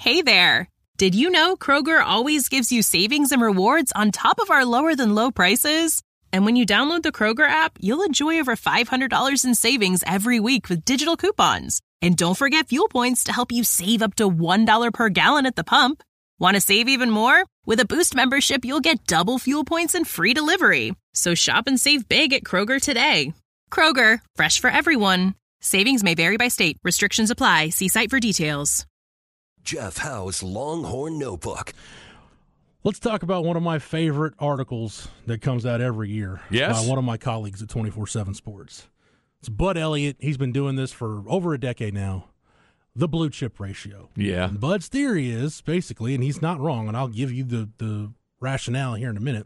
Hey there! Did you know Kroger always gives you savings and rewards on top of our lower-than-low prices? And when you download the Kroger app, you'll enjoy over $500 in savings every week with digital coupons. And don't forget fuel points to help you save up to $1 per gallon at the pump. Want to save even more? With a Boost membership, you'll get double fuel points and free delivery. So shop and save big at Kroger today. Kroger, fresh for everyone. Savings may vary by state. Restrictions apply. See site for details. Jeff Howe's Longhorn Notebook. Let's talk about one of my favorite articles that comes out every year. Yes. By one of my colleagues at 24/7 Sports. It's Bud Elliott. He's been doing this for over a decade now. The blue chip ratio. Yeah. And Bud's theory is basically, and he's not wrong, and I'll give you the rationale here in a minute.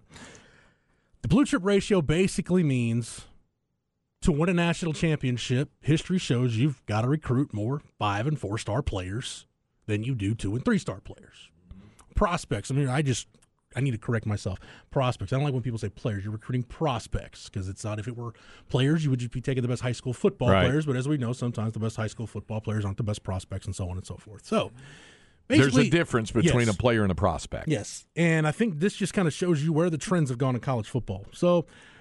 The blue chip ratio basically means to win a national championship, history shows you've got to recruit more 5- and 4-star players than you do 2- and 3-star players. Prospects. I mean, I need to correct myself. Prospects. I don't like when people say players. You're recruiting prospects because it's not, if it were players, you would just be taking the best high school football players. But as we know, sometimes the best high school football players aren't the best prospects and so on and so forth. So there's a difference between a player and a prospect. Yes. And I think this just kind of shows you where the trends have gone in college football. So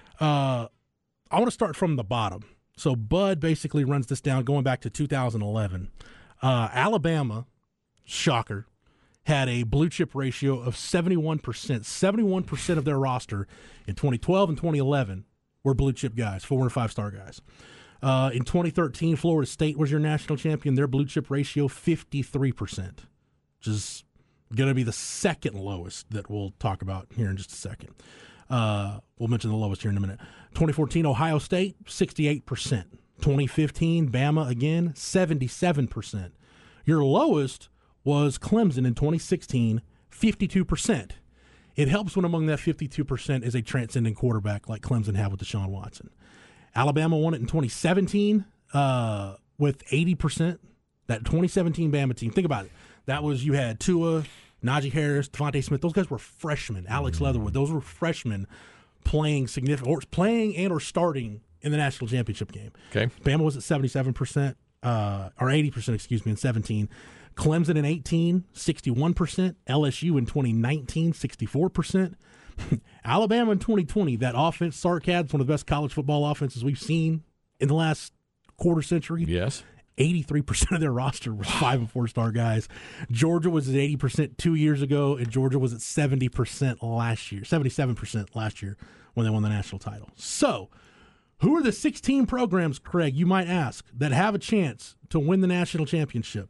I want to start from the bottom. So Bud basically runs this down going back to 2011. Alabama, shocker, had a blue chip ratio of 71%. 71% of their roster in 2012 and 2011 were blue chip guys, 4- and 5-star guys. In 2013, Florida State was your national champion. Their blue chip ratio, 53%, which is going to be the second lowest that we'll talk about here in just a second. We'll mention the lowest here in a minute. 2014, Ohio State, 68%. 2015, Bama again, 77%. Your lowest was Clemson in 2016, 52%. It helps when among that 52% is a transcending quarterback like Clemson had with Deshaun Watson. Alabama won it in 2017 with 80%. That 2017 Bama team, think about it. That was, you had Tua, Najee Harris, Devontae Smith. Those guys were freshmen. Alex Leatherwood. Those were freshmen playing significant, or playing and or starting in the national championship game. Okay. Bama was at 77%, or 80%, excuse me, in 17. Clemson in 18, 61%. LSU in 2019, 64%. Alabama in 2020, that offense, Sarkad's one of the best college football offenses we've seen in the last quarter century. Yes. 83% of their roster was 5- and 4-star guys. Georgia was at 80% 2 years ago, and Georgia was at 70% last year, 77% last year when they won the national title. So, who are the 16 programs, Craig, you might ask, that have a chance to win the national championship?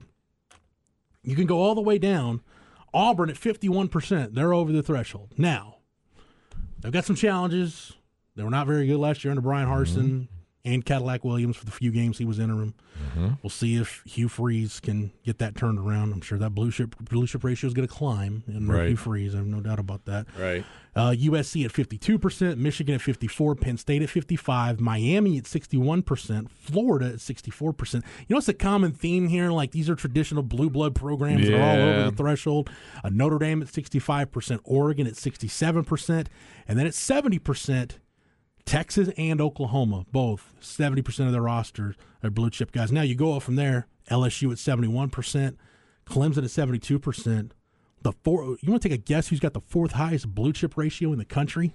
You can go all the way down. Auburn at 51%. They're over the threshold. Now, they've got some challenges. They were not very good last year under Brian Harsin and Cadillac Williams for the few games he was interim. We'll see if Hugh Freeze can get that turned around. I'm sure that blue chip ratio is going to climb in Hugh Freeze. I have no doubt about that. Right. USC at 52%, Michigan at 54%, Penn State at 55%, Miami at 61%, Florida at 64%. You know what's a common theme here? Like, these are traditional blue blood programs that are all over the threshold. Notre Dame at 65%, Oregon at 67%, and then at 70%, Texas and Oklahoma, both 70% of their rosters are blue chip guys. Now you go up from there, LSU at 71%, Clemson at 72%. You want to take a guess who's got the fourth highest blue chip ratio in the country?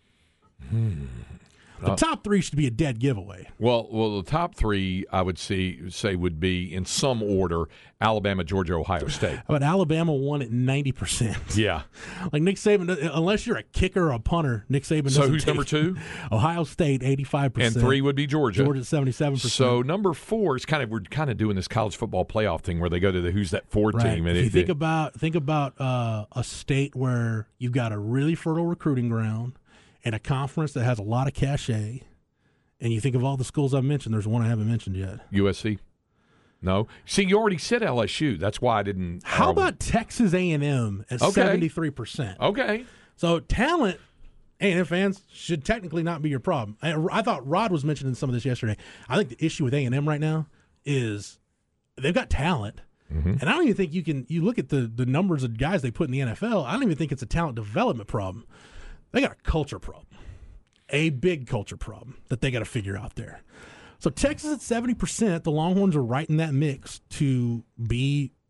The top three should be a dead giveaway. Well, the top three I would say would be in some order: Alabama, Georgia, Ohio State. But Alabama won at 90%. Yeah, like Nick Saban, unless you're a kicker or a punter, Nick Saban doesn't. So who's number two? Ohio State, 85%, and 3 would be Georgia. Georgia, 77%. So number 4 is we're kind of doing this college football playoff thing where they go to the who's that 4 team. And if you think about a state where you've got a really fertile recruiting ground and a conference that has a lot of cachet, and you think of all the schools I've mentioned, there's one I haven't mentioned yet. USC? No. See, you already said LSU. That's why I didn't. How about Texas A&M at 73%? Okay. So talent, A&M fans, should technically not be your problem. I thought Rod was mentioning some of this yesterday. I think the issue with A&M right now is they've got talent. And I don't even think you look at the numbers of guys they put in the NFL, I don't even think it's a talent development problem. They got a culture problem, a big culture problem that they got to figure out there. So Texas at 70%, the Longhorns are right in that mix to be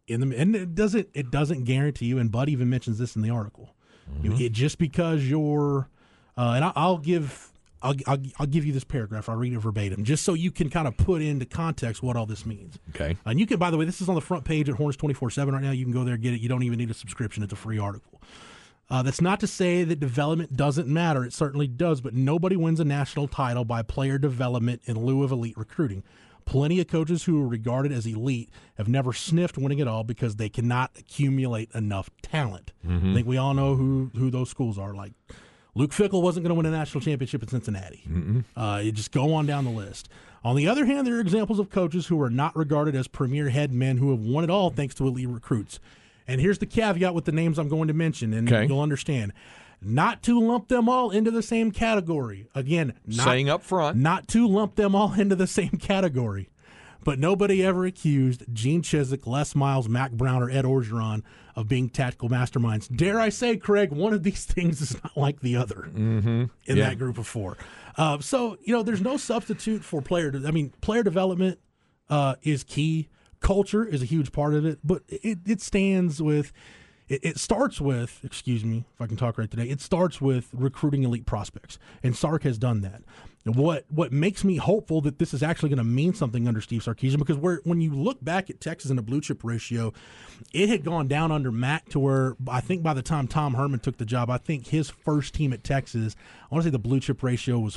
and it doesn't guarantee you. And Bud even mentions this in the article. It just because you're, and I'll give you this paragraph. I'll read it verbatim, just so you can kind of put into context what all this means. Okay. And you can, by the way, this is on the front page at Hornets 24/7 right now. You can go there and get it. You don't even need a subscription. It's a free article. That's not to say that development doesn't matter. It certainly does, but nobody wins a national title by player development in lieu of elite recruiting. Plenty of coaches who are regarded as elite have never sniffed winning it all because they cannot accumulate enough talent. I think we all know who those schools are. Like Luke Fickell wasn't going to win a national championship at Cincinnati. You just go on down the list. On the other hand, there are examples of coaches who are not regarded as premier head men who have won it all thanks to elite recruits. And here's the caveat with the names I'm going to mention, and you'll understand. Not to lump them all into the same category. Again, saying up front. Not to lump them all into the same category. But nobody ever accused Gene Chizik, Les Miles, Mac Brown, or Ed Orgeron of being tactical masterminds. Dare I say, Craig, one of these things is not like the other in that group of four. So, there's no substitute for player development is key. Culture is a huge part of it, but it starts with, excuse me if I can talk right today, it starts with recruiting elite prospects, and Sark has done that. And what makes me hopeful that this is actually going to mean something under Steve Sarkisian, because when you look back at Texas in a blue chip ratio, it had gone down under Mac to where I think by the time Tom Herman took the job, I think his first team at Texas, I want to say the blue chip ratio was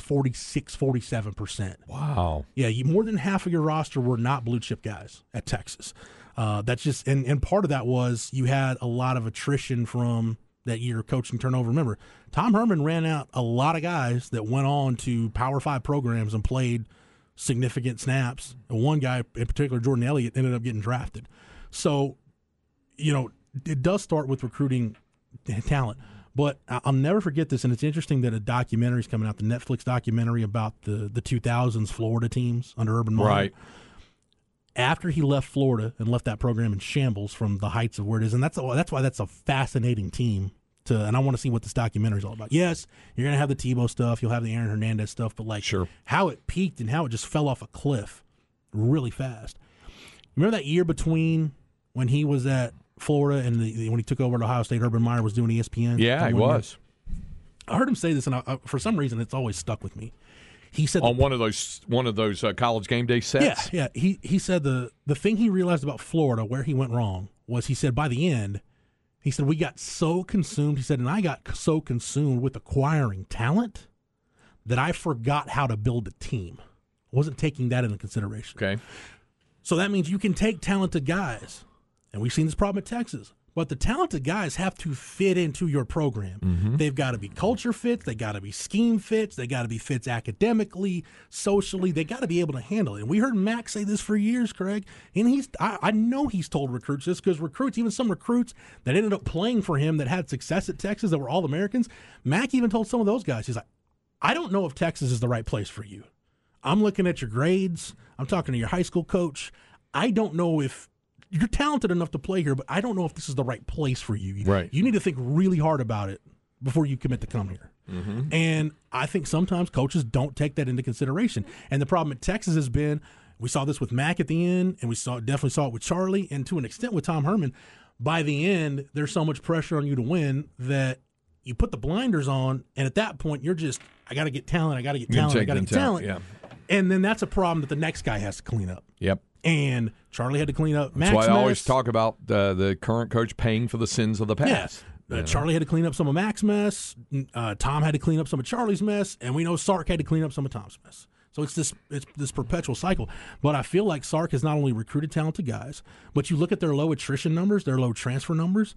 47%. Wow. Yeah, more than half of your roster were not blue chip guys at Texas. That's just and part of that was you had a lot of attrition from that year coaching turnover. Remember, Tom Herman ran out a lot of guys that went on to Power 5 programs and played significant snaps. And one guy in particular, Jordan Elliott, ended up getting drafted. So, it does start with recruiting talent. But I'll never forget this, and it's interesting that a documentary is coming out, the Netflix documentary about the 2000s Florida teams under Urban Meyer. Right. After he left Florida and left that program in shambles from the heights of where it is, and that's why that's a fascinating team and I want to see what this documentary is all about. Yes, you're going to have the Tebow stuff, you'll have the Aaron Hernandez stuff, but how it peaked and how it just fell off a cliff really fast. Remember that year between when he was at Florida and when he took over at Ohio State, Urban Meyer was doing ESPN? Yeah, he was. I heard him say this, and for some reason it's always stuck with me. He said on one of those college game day sets. Yeah. He said the thing he realized about Florida, where he went wrong, was he said by the end, he said we got so consumed. He said, and I got so consumed with acquiring talent that I forgot how to build a team. I wasn't taking that into consideration. Okay. So that means you can take talented guys, and we've seen this problem at Texas. But the talented guys have to fit into your program. They've got to be culture fits. They got to be scheme fits. They got to be fits academically, socially. They got to be able to handle it. And we heard Mac say this for years, Craig. And I know he's told recruits this because recruits, even some recruits that ended up playing for him that had success at Texas that were All-Americans, Mac even told some of those guys, he's like, I don't know if Texas is the right place for you. I'm looking at your grades. I'm talking to your high school coach. I don't know if you're talented enough to play here, but I don't know if this is the right place for you. Right. You need to think really hard about it before you commit to come here. And I think sometimes coaches don't take that into consideration. And the problem at Texas has been, we saw this with Mac at the end, and we definitely saw it with Charlie, and to an extent with Tom Herman. By the end, there's so much pressure on you to win that you put the blinders on, and at that point, you're just, I got to get talent, I got to get talent, I got to get talent. Yeah. And then that's a problem that the next guy has to clean up. Yep. And Charlie had to clean up Mac's That's why I always mess. talk about the current coach paying for the sins of the past. Yeah. Charlie had to clean up some of Mac's mess. Tom had to clean up some of Charlie's mess. And we know Sark had to clean up some of Tom's mess. So it's this perpetual cycle. But I feel like Sark has not only recruited talented guys, but you look at their low attrition numbers, their low transfer numbers.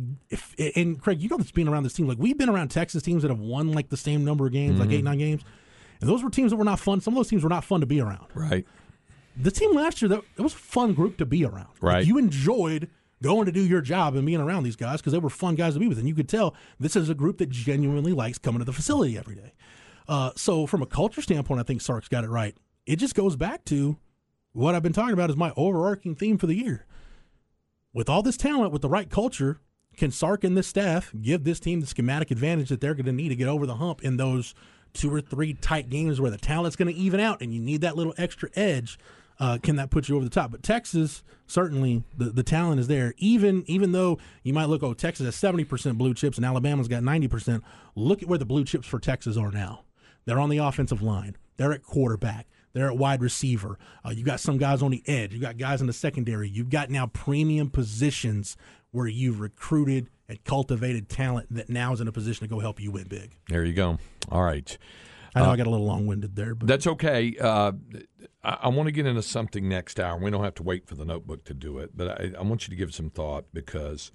And Craig, you know this being around this team. Like, we've been around Texas teams that have won like the same number of games, like 8-9 games. And those were teams that were not fun. Some of those teams were not fun to be around. Right. The team last year, it was a fun group to be around. Right. Like, you enjoyed going to do your job and being around these guys because they were fun guys to be with. And you could tell this is a group that genuinely likes coming to the facility every day. So from a culture standpoint, I think Sark's got it right. It just goes back to what I've been talking about is my overarching theme for the year. With all this talent, with the right culture, can Sark and this staff give this team the schematic advantage that they're going to need to get over the hump in those 2 or 3 tight games where the talent's going to even out and you need that little extra edge can that put you over the top? But Texas, certainly the talent is there. Even though you might look, Texas has 70% blue chips and Alabama's got 90%. Look at where the blue chips for Texas are now. They're on the offensive line. They're at quarterback. They're at wide receiver. You got some guys on the edge. You got guys in the secondary. You've got now premium positions where you've recruited and cultivated talent that now is in a position to go help you win big. There you go. All right. I know I got a little long-winded there. But that's okay. I want to get into something next hour. We don't have to wait for the notebook to do it, but I want you to give some thought, because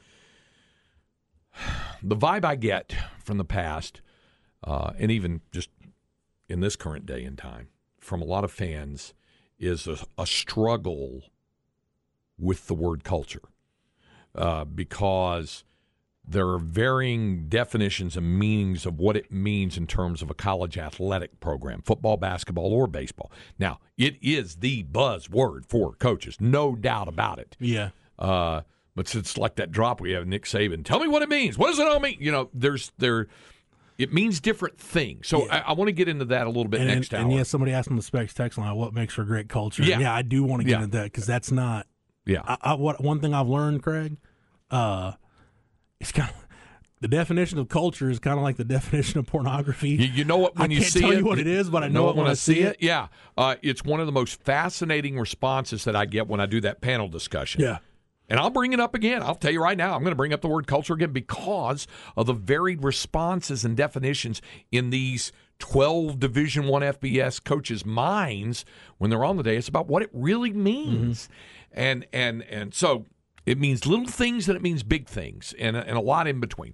the vibe I get from the past, and even just in this current day and time, from a lot of fans, is a struggle with the word culture, because there are varying definitions and meanings of what it means in terms of a college athletic program, football, basketball, or baseball. Now, it is the buzzword for coaches, no doubt about it. Yeah. But it's like that drop we have Nick Saban. Tell me what it means. What does it all mean? It means different things. So yeah. I want to get into that a little bit next hour. And yeah, somebody asked on the Specs text line, what makes for great culture? Yeah, I do want to get into that, because that's not. Yeah. One thing I've learned, Craig, it's kind of, the definition of culture is kind of like the definition of pornography. You know what? When you see it, I can't tell you what it is, but I know it when I see it. Yeah, it's one of the most fascinating responses that I get when I do that panel discussion. Yeah. And I'll bring it up again. I'll tell you right now, I'm going to bring up the word culture again because of the varied responses and definitions in these 12 Division I FBS coaches' minds when they're on the day. It's about what it really means. Mm-hmm. And so it means little things and it means big things and a lot in between.